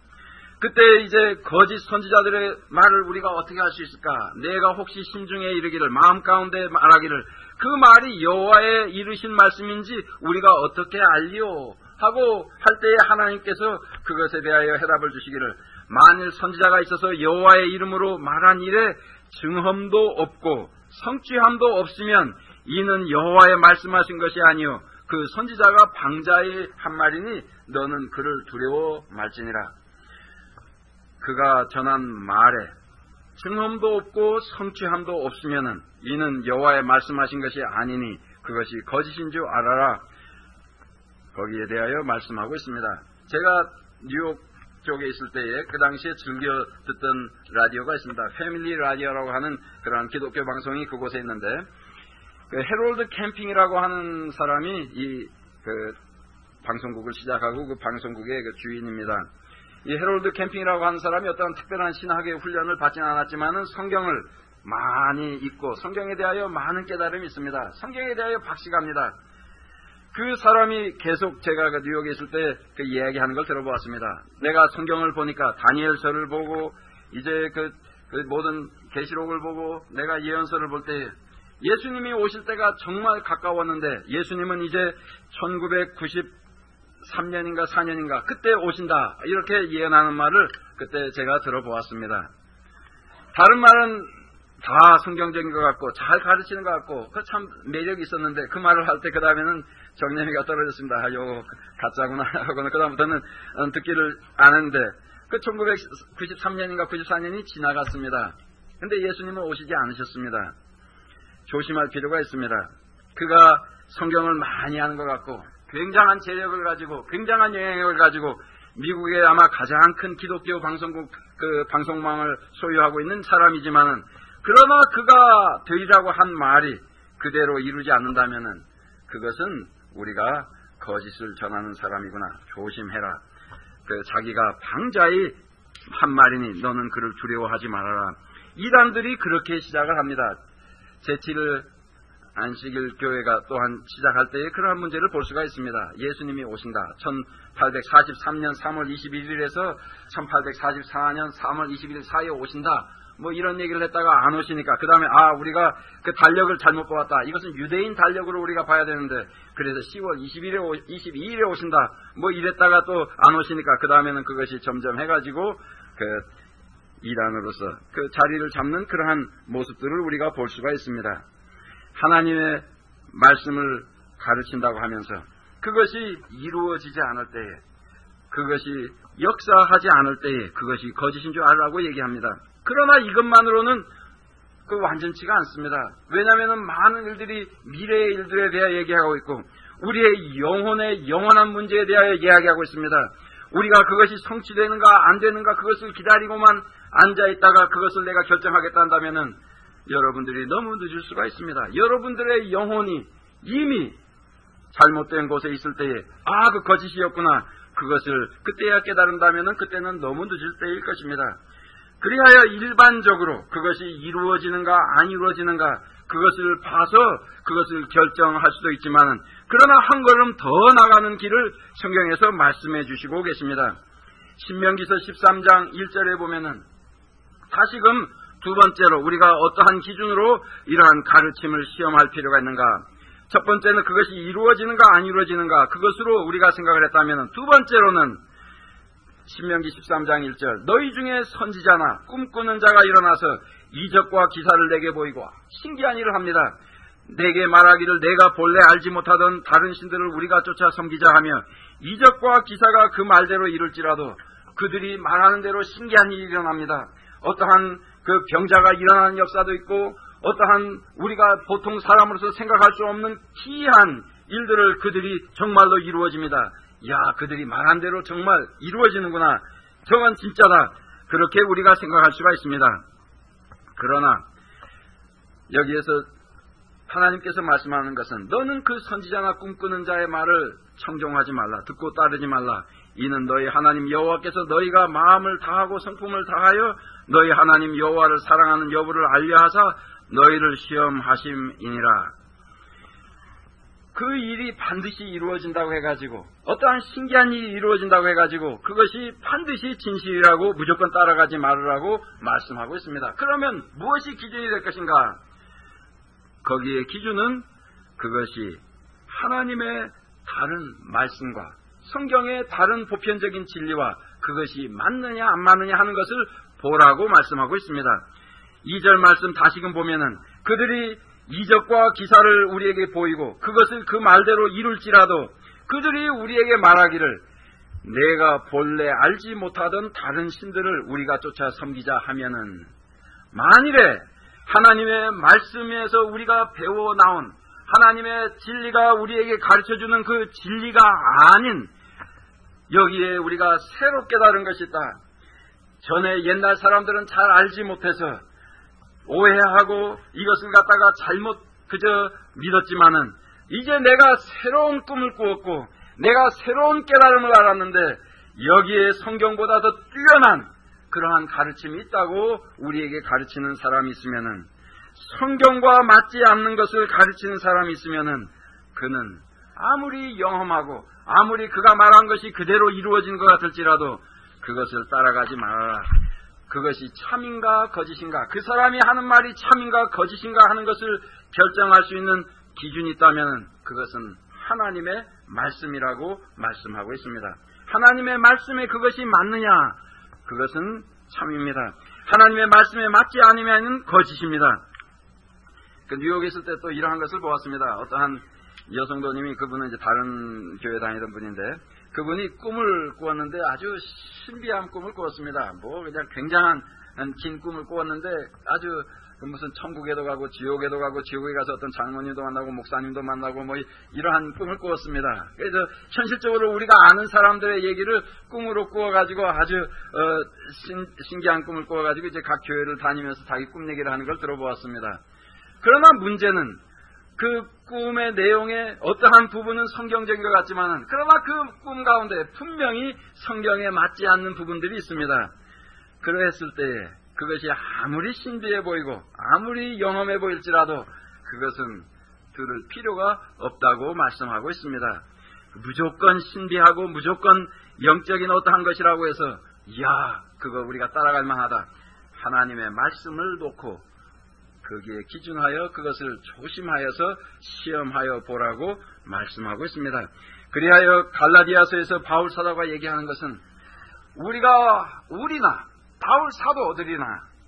그때 이제 거짓 선지자들의 말을 우리가 어떻게 할 수 있을까? 내가 혹시 심중에 이르기를, 마음 가운데 말하기를, 그 말이 여호와의 이르신 말씀인지 우리가 어떻게 알리오? 하고 할 때에 하나님께서 그것에 대하여 해답을 주시기를, 만일 선지자가 있어서 여호와의 이름으로 말한 일에 증험도 없고 성취함도 없으면 이는 여호와의 말씀하신 것이 아니요 그 선지자가 방자의 한 말이니 너는 그를 두려워 말지니라. 그가 전한 말에 증험도 없고 성취함도 없으면은 이는 여호와의 말씀하신 것이 아니니 그것이 거짓인 줄 알아라. 거기에 대하여 말씀하고 있습니다. 제가 뉴욕 쪽에 있을 때에 그 당시에 즐겨 듣던 라디오가 있습니다. 패밀리 라디오라고 하는 그런 기독교 방송이 그곳에 있는데, 그 해롤드 캠핑이라고 하는 사람이 이 그 방송국을 시작하고 그 방송국의 그 주인입니다. 이 해롤드 캠핑이라고 하는 사람이 어떤 특별한 신학의 훈련을 받지는 않았지만은 성경을 많이 읽고 성경에 대하여 많은 깨달음이 있습니다. 성경에 대하여 박식합니다. 그 사람이 계속 제가 그 뉴욕에 있을 때 그 이야기하는 걸 들어보았습니다. 내가 성경을 보니까 다니엘서를 보고 이제 그 모든 계시록을 보고 내가 예언서를 볼 때 예수님이 오실 때가 정말 가까웠는데 예수님은 이제 1993년인가 4년인가 그때 오신다 이렇게 예언하는 말을 그때 제가 들어보았습니다. 다른 말은 다 성경적인 것 같고 잘 가르치는 것 같고 그 참 매력이 있었는데 그 말을 할 때 그 다음에는 정념이가 떨어졌습니다. 요 가짜구나 하고는 그 다음부터는 듣기를 안 했는데 그 1993년인가 94년이 지나갔습니다. 근데 예수님은 오시지 않으셨습니다. 조심할 필요가 있습니다. 그가 성경을 많이 하는 것 같고 굉장한 재력을 가지고 굉장한 영향력을 가지고 미국의 아마 가장 큰 기독교 방송국 그 방송망을 소유하고 있는 사람이지만은 그러나 그가 되리라고 한 말이 그대로 이루지 않는다면은 그것은 우리가 거짓을 전하는 사람이구나. 조심해라. 그 자기가 방자의 한 말이니 너는 그를 두려워하지 말아라. 이단들이 그렇게 시작을 합니다. 제7일 안식일 교회가 또한 시작할 때에 그러한 문제를 볼 수가 있습니다. 예수님이 오신다. 1843년 3월 21일에서 1844년 3월 21일 사이에 오신다. 뭐 이런 얘기를 했다가 안 오시니까 그 다음에 우리가 그 달력을 잘못 보았다. 이것은 유대인 달력으로 우리가 봐야 되는데 그래서 10월 22일에 오신다. 뭐 이랬다가 또 안 오시니까 그 다음에는 그것이 점점 해가지고 그 이단으로서 그 자리를 잡는 그러한 모습들을 우리가 볼 수가 있습니다. 하나님의 말씀을 가르친다고 하면서 그것이 이루어지지 않을 때에 그것이 역사하지 않을 때에 그것이 거짓인 줄 알라고 얘기합니다. 그러나 이것만으로는 그 완전치가 않습니다. 왜냐하면 많은 일들이 미래의 일들에 대하여 얘기하고 있고 우리의 영혼의 영원한 문제에 대하여 이야기하고 있습니다. 우리가 그것이 성취되는가 안 되는가 그것을 기다리고만 앉아있다가 그것을 내가 결정하겠다 한다면은 여러분들이 너무 늦을 수가 있습니다. 여러분들의 영혼이 이미 잘못된 곳에 있을 때에 그 거짓이었구나, 그것을 그때야 깨달은다면 그때는 너무 늦을 때일 것입니다. 그리하여 일반적으로 그것이 이루어지는가 안 이루어지는가 그것을 봐서 그것을 결정할 수도 있지만, 그러나 한 걸음 더 나가는 길을 성경에서 말씀해 주시고 계십니다. 신명기서 13장 1절에 보면은 다시금 두 번째로 우리가 어떠한 기준으로 이러한 가르침을 시험할 필요가 있는가. 첫 번째는 그것이 이루어지는가 안 이루어지는가, 그것으로 우리가 생각을 했다면, 두 번째로는 신명기 13장 1절, 너희 중에 선지자나 꿈꾸는 자가 일어나서 이적과 기사를 내게 보이고 신기한 일을 합니다. 내게 말하기를 내가 본래 알지 못하던 다른 신들을 우리가 쫓아 섬기자 하며, 이적과 기사가 그 말대로 이룰지라도 그들이 말하는 대로 신기한 일이 일어납니다. 어떠한 그 병자가 일어나는 역사도 있고, 어떠한 우리가 보통 사람으로서 생각할 수 없는 기이한 일들을 그들이 정말로 이루어집니다. 그들이 말한 대로 정말 이루어지는구나, 저건 진짜다, 그렇게 우리가 생각할 수가 있습니다. 그러나 여기에서 하나님께서 말씀하는 것은, 너는 그 선지자나 꿈꾸는 자의 말을 청종하지 말라, 듣고 따르지 말라. 이는 너희 하나님 여호와께서 너희가 마음을 다하고 성품을 다하여 너희 하나님 여호와를 사랑하는 여부를 알려하사 너희를 시험하심이니라. 그 일이 반드시 이루어진다고 해가지고, 어떠한 신기한 일이 이루어진다고 해가지고 그것이 반드시 진실이라고 무조건 따라가지 말으라고 말씀하고 있습니다. 그러면 무엇이 기준이 될 것인가? 거기에 기준은 그것이 하나님의 다른 말씀과 성경의 다른 보편적인 진리와 그것이 맞느냐 안 맞느냐 하는 것을 보라고 말씀하고 있습니다. 2절 말씀 다시금 보면은, 그들이 이적과 기사를 우리에게 보이고 그것을 그 말대로 이룰지라도 그들이 우리에게 말하기를 내가 본래 알지 못하던 다른 신들을 우리가 쫓아 섬기자 하면은, 만일에 하나님의 말씀에서 우리가 배워 나온 하나님의 진리가 우리에게 가르쳐주는 그 진리가 아닌, 여기에 우리가 새로 깨달은 것이 있다. 전에 옛날 사람들은 잘 알지 못해서 오해하고 이것을 갖다가 잘못 그저 믿었지만은, 이제 내가 새로운 꿈을 꾸었고 내가 새로운 깨달음을 알았는데, 여기에 성경보다 더 뛰어난 그러한 가르침이 있다고 우리에게 가르치는 사람이 있으면은, 성경과 맞지 않는 것을 가르치는 사람이 있으면은, 그는 아무리 영험하고 아무리 그가 말한 것이 그대로 이루어진 것 같을지라도 그것을 따라가지 말아라. 그것이 참인가 거짓인가, 그 사람이 하는 말이 참인가 거짓인가 하는 것을 결정할 수 있는 기준이 있다면 그것은 하나님의 말씀이라고 말씀하고 있습니다. 하나님의 말씀에 그것이 맞느냐, 그것은 참입니다. 하나님의 말씀에 맞지 않으면 거짓입니다. 그 뉴욕에 있을 때 또 이러한 것을 보았습니다. 어떠한 여성도님이, 그분은 이제 다른 교회 다니던 분인데, 그분이 꿈을 꾸었는데 아주 신비한 꿈을 꾸었습니다. 그냥 굉장한 긴 꿈을 꾸었는데, 아주 무슨 천국에도 가고 지옥에도 가고, 지옥에 가서 어떤 장로님도 만나고 목사님도 만나고 이러한 꿈을 꾸었습니다. 그래서 현실적으로 우리가 아는 사람들의 얘기를 꿈으로 꾸어가지고 아주 신기한 꿈을 꾸어가지고 이제 각 교회를 다니면서 자기 꿈 얘기를 하는 걸 들어보았습니다. 그러나 문제는 그 꿈의 내용의 어떠한 부분은 성경적인 것 같지만, 그러나 그 꿈 가운데 분명히 성경에 맞지 않는 부분들이 있습니다. 그랬을 때 그것이 아무리 신비해 보이고 아무리 영험해 보일지라도 그것은 들을 필요가 없다고 말씀하고 있습니다. 무조건 신비하고 무조건 영적인 어떠한 것이라고 해서 그거 우리가 따라갈 만하다, 하나님의 말씀을 놓고 거기에 기준하여 그것을 조심하여서 시험하여 보라고 말씀하고 있습니다. 그리하여 갈라디아서에서 바울 사도가 얘기하는 것은, 우리나 바울 사도들이나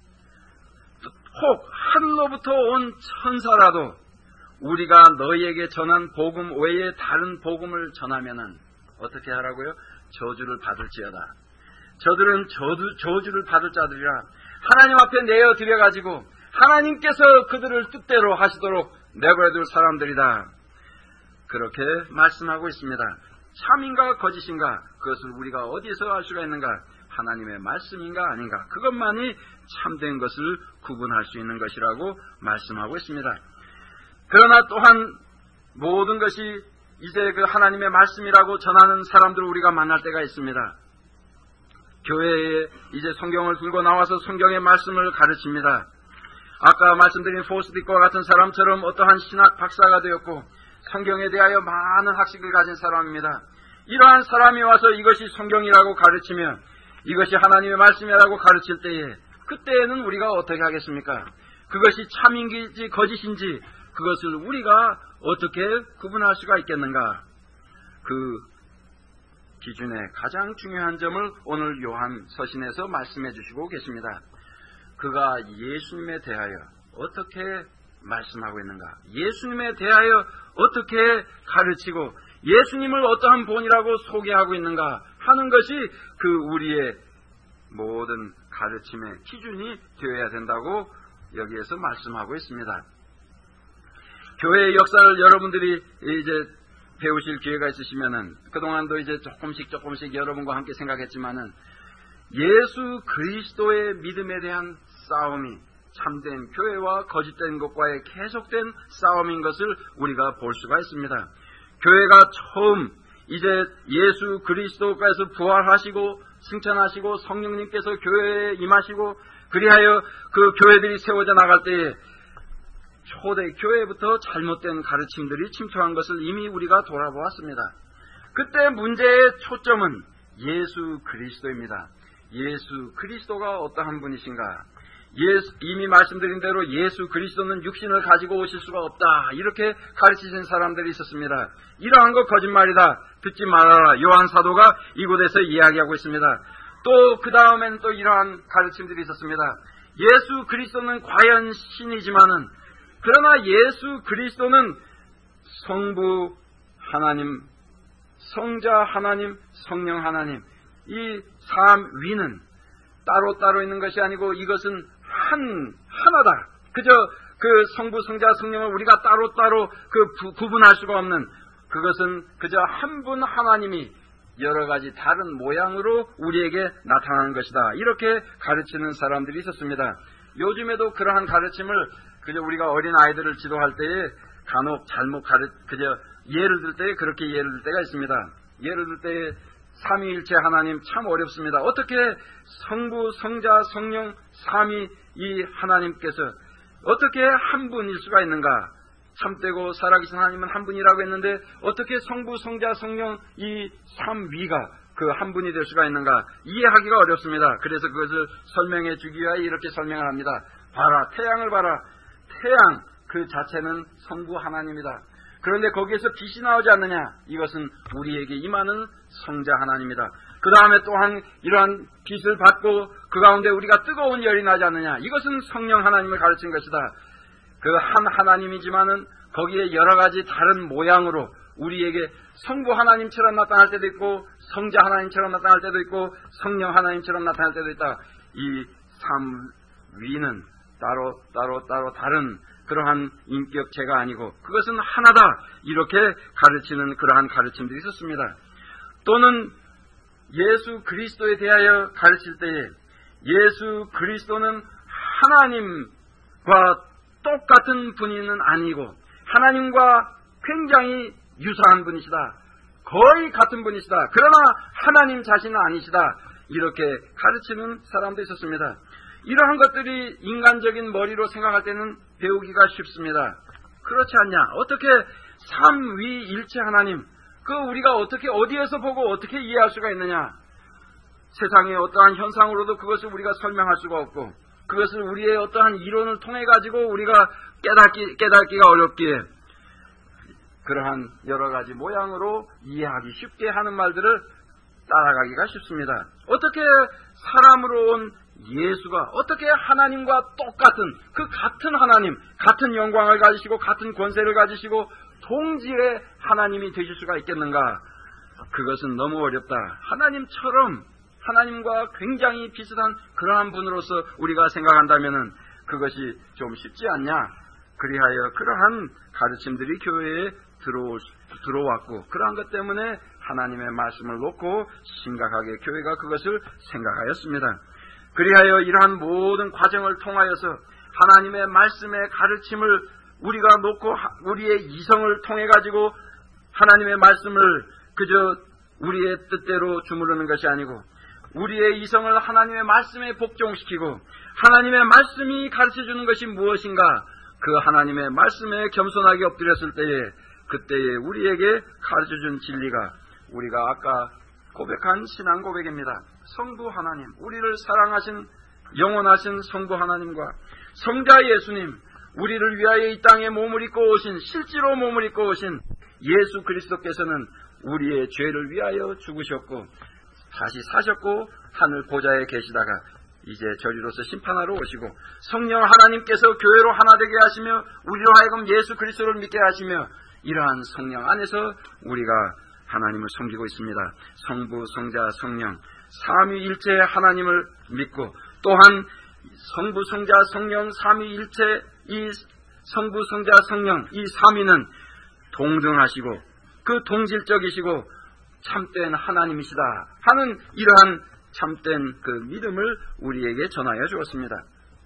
혹 하늘로부터 온 천사라도 우리가 너희에게 전한 복음 외에 다른 복음을 전하면은 어떻게 하라고요? 저주를 받을지어다. 저들은 저주를 받을 자들이라 하나님 앞에 내어 드려가지고 하나님께서 그들을 뜻대로 하시도록 내버려둘 사람들이다. 그렇게 말씀하고 있습니다. 참인가 거짓인가, 그것을 우리가 어디서 알 수가 있는가? 하나님의 말씀인가 아닌가, 그것만이 참된 것을 구분할 수 있는 것이라고 말씀하고 있습니다. 그러나 또한 모든 것이 이제 그 하나님의 말씀이라고 전하는 사람들을 우리가 만날 때가 있습니다. 교회에 이제 성경을 들고 나와서 성경의 말씀을 가르칩니다. 아까 말씀드린 포스디크와 같은 사람처럼 어떠한 신학 박사가 되었고 성경에 대하여 많은 학식을 가진 사람입니다. 이러한 사람이 와서 이것이 성경이라고 가르치면 이것이 하나님의 말씀이라고 가르칠 때에 그때에는 우리가 어떻게 하겠습니까? 그것이 참인지 거짓인지 그것을 우리가 어떻게 구분할 수가 있겠는가? 그 기준의 가장 중요한 점을 오늘 요한 서신에서 말씀해 주시고 계십니다. 그가 예수님에 대하여 어떻게 말씀하고 있는가? 예수님에 대하여 어떻게 가르치고 예수님을 어떠한 본이라고 소개하고 있는가 하는 것이 그 우리의 모든 가르침의 기준이 되어야 된다고 여기에서 말씀하고 있습니다. 교회의 역사를 여러분들이 이제 배우실 기회가 있으시면은 그동안도 이제 조금씩 여러분과 함께 생각했지만은 예수 그리스도의 믿음에 대한 싸움이 참된 교회와 거짓된 것과의 계속된 싸움인 것을 우리가 볼 수가 있습니다. 교회가 처음 이제 예수 그리스도께서 부활하시고 승천하시고 성령님께서 교회에 임하시고 그리하여 그 교회들이 세워져 나갈 때에 초대 교회부터 잘못된 가르침들이 침투한 것을 이미 우리가 돌아보았습니다. 그때 문제의 초점은 예수 그리스도입니다. 예수 그리스도가 어떠한 분이신가? 이미 말씀드린 대로 예수 그리스도는 육신을 가지고 오실 수가 없다. 이렇게 가르치신 사람들이 있었습니다. 이러한 거 거짓말이다. 듣지 말아라. 요한 사도가 이곳에서 이야기하고 있습니다. 또 그 다음에는 또 이러한 가르침들이 있었습니다. 예수 그리스도는 과연 신이지만은 그러나 예수 그리스도는 성부 하나님, 성자 하나님, 성령 하나님 이 삼위는 따로 있는 것이 아니고 이것은 하나다. 그저 그 성부, 성자, 성령을 우리가 따로 구분할 수가 없는 그것은 그저 한 분 하나님이 여러 가지 다른 모양으로 우리에게 나타나는 것이다. 이렇게 가르치는 사람들이 있었습니다. 요즘에도 그러한 가르침을 그저 우리가 어린 아이들을 지도할 때에 간혹 잘못 그저 예를 들 때에 그렇게 예를 들 때가 있습니다. 예를 들 때에 삼위일체 하나님 참 어렵습니다. 어떻게 성부, 성자, 성령, 삼위 이 하나님께서 어떻게 한 분일 수가 있는가? 참되고 살아계신 하나님은 한 분이라고 했는데 어떻게 성부, 성자, 성령 이 삼위가 그 한 분이 될 수가 있는가? 이해하기가 어렵습니다. 그래서 그것을 설명해 주기 위하여 이렇게 설명을 합니다. 봐라, 태양을 봐라. 태양 그 자체는 성부 하나님이다. 그런데 거기에서 빛이 나오지 않느냐? 이것은 우리에게 임하는 성자 하나님이다. 그 다음에 또한 이러한 빛을 받고 그 가운데 우리가 뜨거운 열이 나지 않느냐? 이것은 성령 하나님을 가르친 것이다. 그 한 하나님이지만은 거기에 여러 가지 다른 모양으로 우리에게 성부 하나님처럼 나타날 때도 있고 성자 하나님처럼 나타날 때도 있고 성령 하나님처럼 나타날 때도 있다. 이 삼위는 따로 다른 그러한 인격체가 아니고 그것은 하나다. 이렇게 가르치는 그러한 가르침들이 있었습니다. 또는 예수 그리스도에 대하여 가르칠 때에 예수 그리스도는 하나님과 똑같은 분이는 아니고 하나님과 굉장히 유사한 분이시다. 거의 같은 분이시다. 그러나 하나님 자신은 아니시다. 이렇게 가르치는 사람도 있었습니다. 이러한 것들이 인간적인 머리로 생각할 때는 배우기가 쉽습니다. 그렇지 않냐? 어떻게 삼위일체 하나님 그 우리가 어떻게 어디에서 보고 어떻게 이해할 수가 있느냐? 세상의 어떠한 현상으로도 그것을 우리가 설명할 수가 없고 그것을 우리의 어떠한 이론을 통해 가지고 우리가 깨닫기가 어렵기에 그러한 여러 가지 모양으로 이해하기 쉽게 하는 말들을 따라가기가 쉽습니다. 어떻게 사람으로 온 예수가 어떻게 하나님과 똑같은 그 같은 하나님, 같은 영광을 가지시고 같은 권세를 가지시고 동질의 하나님이 되실 수가 있겠는가? 그것은 너무 어렵다. 하나님과 굉장히 비슷한 그러한 분으로서 우리가 생각한다면은 그것이 좀 쉽지 않냐? 그리하여 그러한 가르침들이 교회에 들어왔고 그러한 것 때문에 하나님의 말씀을 놓고 심각하게 교회가 그것을 생각하였습니다. 그리하여 이러한 모든 과정을 통하여서 하나님의 말씀의 가르침을 우리가 놓고 우리의 이성을 통해 가지고 하나님의 말씀을 그저 우리의 뜻대로 주무르는 것이 아니고 우리의 이성을 하나님의 말씀에 복종시키고 하나님의 말씀이 가르쳐주는 것이 무엇인가 그 하나님의 말씀에 겸손하게 엎드렸을 때에 그때에 우리에게 가르쳐준 진리가 우리가 아까 고백한 신앙 고백입니다. 성부 하나님, 우리를 사랑하신 영원하신 성부 하나님과 성자 예수님, 우리를 위하여 이 땅에 몸을 입고 오신, 실제로 몸을 입고 오신 예수 그리스도께서는 우리의 죄를 위하여 죽으셨고 다시 사셨고 하늘 보좌에 계시다가 이제 저리로서 심판하러 오시고 성령 하나님께서 교회로 하나 되게 하시며 우리로 하여금 예수 그리스도를 믿게 하시며 이러한 성령 안에서 우리가 하나님을 섬기고 있습니다. 성부, 성자, 성령 삼위일체 하나님을 믿고 또한 성부, 성자, 성령 삼위일체 이 성부, 성자, 성령 이 삼위는 동등하시고 그 동질적이시고 참된 하나님이시다 하는 이러한 참된 그 믿음을 우리에게 전하여 주었습니다.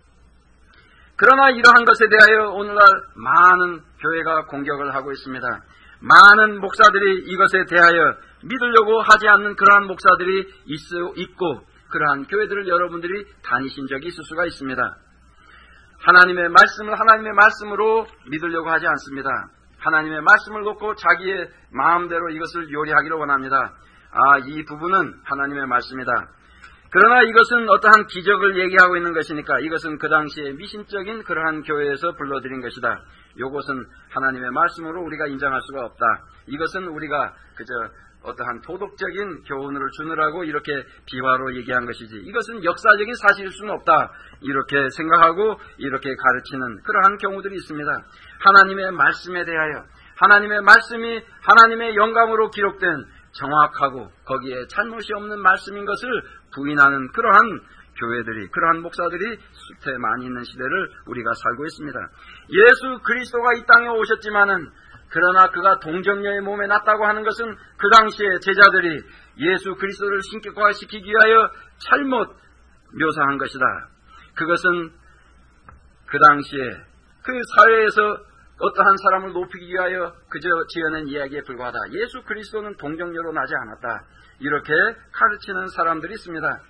그러나 이러한 것에 대하여 오늘날 많은 교회가 공격을 하고 있습니다. 많은 목사들이 이것에 대하여 믿으려고 하지 않는 그러한 목사들이 있고 그러한 교회들을 여러분들이 다니신 적이 있을 수가 있습니다. 하나님의 말씀을 하나님의 말씀으로 믿으려고 하지 않습니다. 하나님의 말씀을 놓고 자기의 마음대로 이것을 요리하기를 원합니다. 이 부분은 하나님의 말씀이다. 그러나 이것은 어떠한 기적을 얘기하고 있는 것이니까 이것은 그 당시에 미신적인 그러한 교회에서 불러들인 것이다. 이것은 하나님의 말씀으로 우리가 인정할 수가 없다. 이것은 우리가 그저 어떠한 도덕적인 교훈을 주느라고 이렇게 비화로 얘기한 것이지 이것은 역사적인 사실일 수는 없다. 이렇게 생각하고 이렇게 가르치는 그러한 경우들이 있습니다. 하나님의 말씀에 대하여 하나님의 말씀이 하나님의 영감으로 기록된 정확하고 거기에 잘못이 없는 말씀인 것을 부인하는 그러한 교회들이 그러한 목사들이 수태 많이 있는 시대를 우리가 살고 있습니다. 예수 그리스도가 이 땅에 오셨지만은 그러나 그가 동정녀의 몸에 났다고 하는 것은 그 당시에 제자들이 예수 그리스도를 신격화시키기 위하여 잘못 묘사한 것이다. 그것은 그 당시에 그 사회에서 어떠한 사람을 높이기 위하여 그저 지어낸 이야기에 불과하다. 예수 그리스도는 동정녀로 나지 않았다. 이렇게 가르치는 사람들이 있습니다.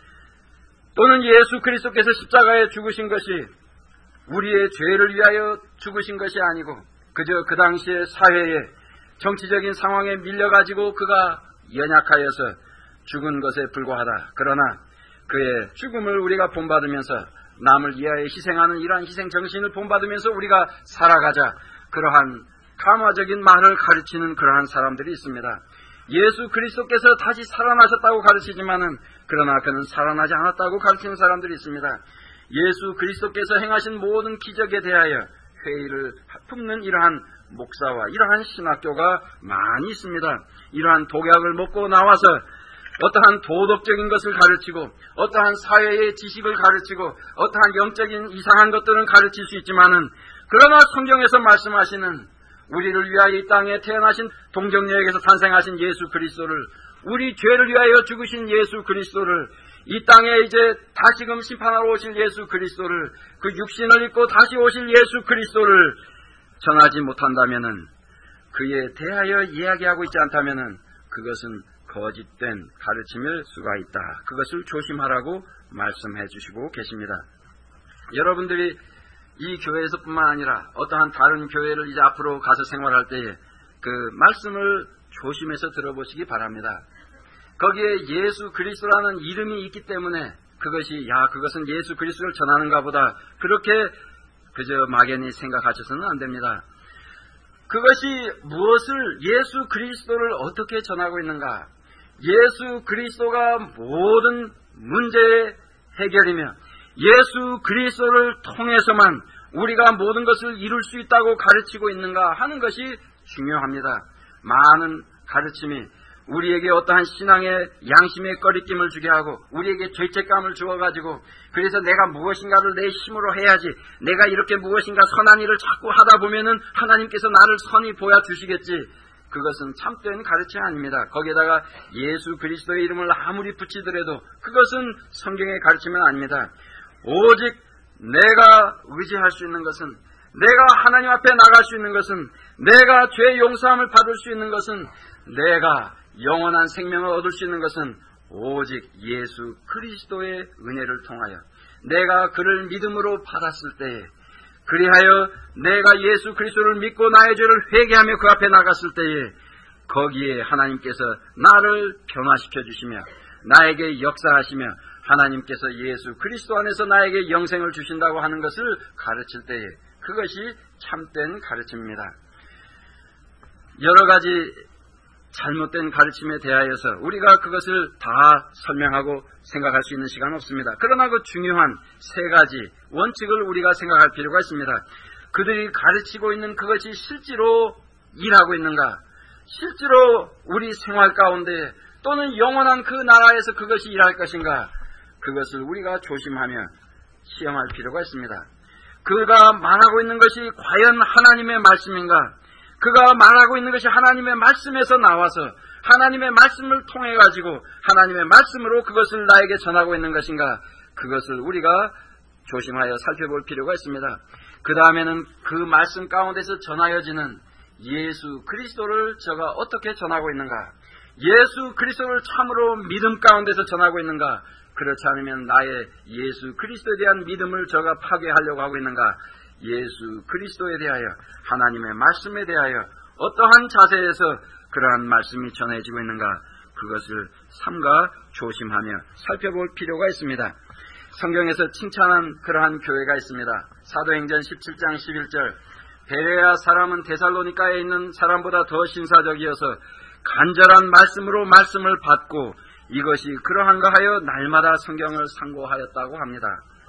또는 예수 그리스도께서 십자가에 죽으신 것이 우리의 죄를 위하여 죽으신 것이 아니고 그저 그 당시의 사회에 정치적인 상황에 밀려가지고 그가 연약하여서 죽은 것에 불과하다. 그러나 그의 죽음을 우리가 본받으면서 남을 위하여 희생하는 이러한 희생정신을 본받으면서 우리가 살아가자. 그러한 감화적인 말을 가르치는 그러한 사람들이 있습니다. 예수 그리스도께서 다시 살아나셨다고 가르치지만은 그러나 그는 살아나지 않았다고 가르치는 사람들이 있습니다. 예수 그리스도께서 행하신 모든 기적에 대하여 회의를 품는 이러한 목사와 이러한 신학교가 많이 있습니다. 이러한 독약을 먹고 나와서 어떠한 도덕적인 것을 가르치고 어떠한 사회의 지식을 가르치고 어떠한 영적인 이상한 것들은 가르칠 수 있지만은 그러나 성경에서 말씀하시는 우리를 위하여 이 땅에 태어나신 동정녀에게서 탄생하신 예수 그리스도를 우리 죄를 위하여 죽으신 예수 그리스도를 이 땅에 이제 다시금 심판하러 오실 예수 그리스도를 그 육신을 입고 다시 오실 예수 그리스도를 전하지 못한다면은 그에 대하여 이야기하고 있지 않다면은 그것은 거짓된 가르침일 수가 있다. 그것을 조심하라고 말씀해 주시고 계십니다. 여러분들이 이 교회에서뿐만 아니라 어떠한 다른 교회를 이제 앞으로 가서 생활할 때에 그 말씀을 조심해서 들어보시기 바랍니다. 거기에 예수 그리스도라는 이름이 있기 때문에 그것은 예수 그리스도를 전하는가 보다 그렇게 그저 막연히 생각하셔서는 안 됩니다. 그것이 무엇을 예수 그리스도를 어떻게 전하고 있는가? 예수 그리스도가 모든 문제의 해결이며 예수 그리스도를 통해서만 우리가 모든 것을 이룰 수 있다고 가르치고 있는가 하는 것이 중요합니다. 많은 가르침이 우리에게 어떠한 신앙의 양심의 꺼리낌을 주게 하고 우리에게 죄책감을 주어가지고 그래서 내가 무엇인가를 내 힘으로 해야지 내가 이렇게 무엇인가 선한 일을 자꾸 하다 보면은 하나님께서 나를 선히 보여주시겠지. 그것은 참된 가르침 아닙니다. 거기에다가 예수 그리스도의 이름을 아무리 붙이더라도 그것은 성경의 가르침은 아닙니다. 오직 내가 의지할 수 있는 것은 내가 하나님 앞에 나갈 수 있는 것은, 내가 죄 용서함을 받을 수 있는 것은, 내가 영원한 생명을 얻을 수 있는 것은 오직 예수 그리스도의 은혜를 통하여 내가 그를 믿음으로 받았을 때에, 그리하여 내가 예수 그리스도를 믿고 나의 죄를 회개하며 그 앞에 나갔을 때에 거기에 하나님께서 나를 변화시켜 주시며 나에게 역사하시며 하나님께서 예수 그리스도 안에서 나에게 영생을 주신다고 하는 것을 가르칠 때에 그것이 참된 가르침입니다. 여러 가지 잘못된 가르침에 대하여서 우리가 그것을 다 설명하고 생각할 수 있는 시간은 없습니다. 그러나 그 중요한 세 가지 원칙을 우리가 생각할 필요가 있습니다. 그들이 가르치고 있는 그것이 실제로 일하고 있는가, 실제로 우리 생활 가운데 또는 영원한 그 나라에서 그것이 일할 것인가, 그것을 우리가 조심하며 시험할 필요가 있습니다. 그가 말하고 있는 것이 과연 하나님의 말씀인가, 그가 말하고 있는 것이 하나님의 말씀에서 나와서 하나님의 말씀을 통해 가지고 하나님의 말씀으로 그것을 나에게 전하고 있는 것인가, 그것을 우리가 조심하여 살펴볼 필요가 있습니다. 그 다음에는 그 말씀 가운데서 전하여지는 예수 그리스도를 저가 어떻게 전하고 있는가, 예수 그리스도를 참으로 믿음 가운데서 전하고 있는가, 그렇지 않으면 나의 예수 그리스도에 대한 믿음을 저가 파괴하려고 하고 있는가, 예수 그리스도에 대하여 하나님의 말씀에 대하여 어떠한 자세에서 그러한 말씀이 전해지고 있는가, 그것을 삼가 조심하며 살펴볼 필요가 있습니다. 성경에서 칭찬한 그러한 교회가 있습니다. 사도행전 17장 11절, 베레아 사람은 데살로니가에 있는 사람보다 더 신사적이어서 간절한 말씀으로 말씀을 받고 이것이 그러한가 하여 날마다 성경을 상고하였다고 합니다.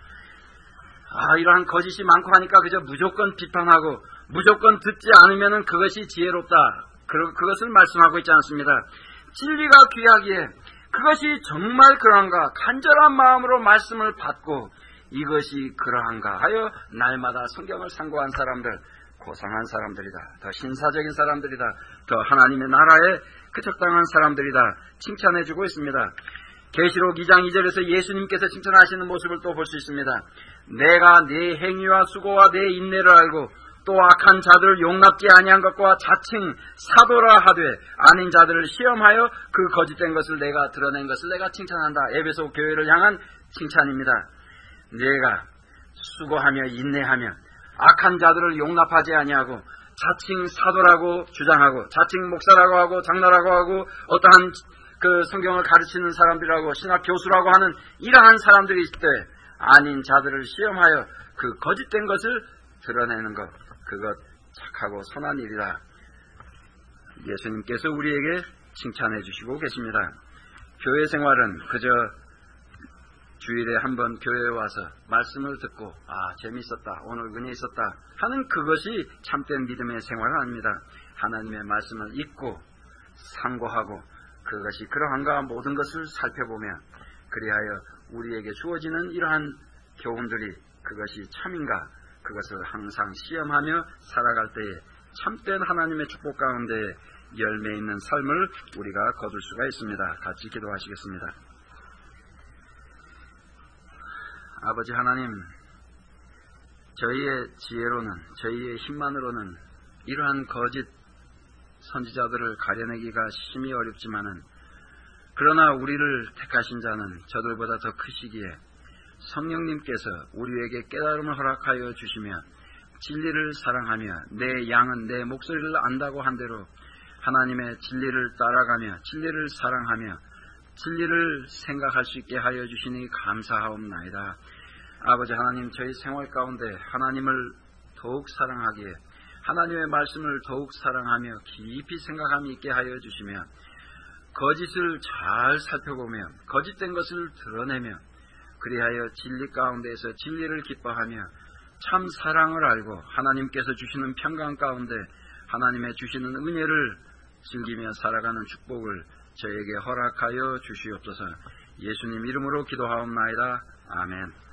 이러한 거짓이 많고 하니까 그저 무조건 비판하고 무조건 듣지 않으면 그것이 지혜롭다, 그것을 말씀하고 있지 않습니다. 진리가 귀하기에 그것이 정말 그러한가, 간절한 마음으로 말씀을 받고 이것이 그러한가 하여 날마다 성경을 상고한 사람들, 고상한 사람들이다, 더 신사적인 사람들이다, 더 하나님의 나라에 그 적당한 사람들이다 칭찬해주고 있습니다. 계시록 2장 2절에서 예수님께서 칭찬하시는 모습을 또 볼 수 있습니다. 내가 네 행위와 수고와 네 인내를 알고 또 악한 자들을 용납지 아니한 것과 자칭 사도라 하되 아닌 자들을 시험하여 그 거짓된 것을 내가 드러낸 것을 내가 칭찬한다. 에베소 교회를 향한 칭찬입니다. 내가 수고하며 인내하며 악한 자들을 용납하지 아니하고 자칭 사도라고 주장하고 자칭 목사라고 하고 장로라고 하고 어떠한 그 성경을 가르치는 사람들이라고 신학 교수라고 하는 이러한 사람들이 있을 때 아닌 자들을 시험하여 그 거짓된 것을 드러내는 것, 그것 착하고 선한 일이다. 예수님께서 우리에게 칭찬해 주시고 계십니다. 교회 생활은 그저 주일에 한번 교회에 와서 말씀을 듣고 재미있었다, 오늘 은혜 있었다 하는 그것이 참된 믿음의 생활은 아닙니다. 하나님의 말씀을 읽고 상고하고 그것이 그러한가 모든 것을 살펴보며 그리하여 우리에게 주어지는 이러한 교훈들이 그것이 참인가, 그것을 항상 시험하며 살아갈 때에 참된 하나님의 축복 가운데 열매 있는 삶을 우리가 거둘 수가 있습니다. 같이 기도하시겠습니다. 아버지 하나님, 저희의 지혜로는, 저희의 힘만으로는 이러한 거짓 선지자들을 가려내기가 심히 어렵지만은, 그러나 우리를 택하신 자는 저들보다 더 크시기에 성령님께서 우리에게 깨달음을 허락하여 주시며 진리를 사랑하며 내 양은 내 목소리를 안다고 한 대로 하나님의 진리를 따라가며 진리를 사랑하며 진리를 생각할 수 있게 하여 주시니 감사하옵나이다. 아버지 하나님, 저희 생활 가운데 하나님을 더욱 사랑하기에 하나님의 말씀을 더욱 사랑하며 깊이 생각함이 있게 하여 주시며 거짓을 잘 살펴보며 거짓된 것을 드러내며 그리하여 진리 가운데에서 진리를 기뻐하며 참 사랑을 알고 하나님께서 주시는 평강 가운데 하나님의 주시는 은혜를 즐기며 살아가는 축복을 저에게 허락하여 주시옵소서. 예수님 이름으로 기도하옵나이다. 아멘.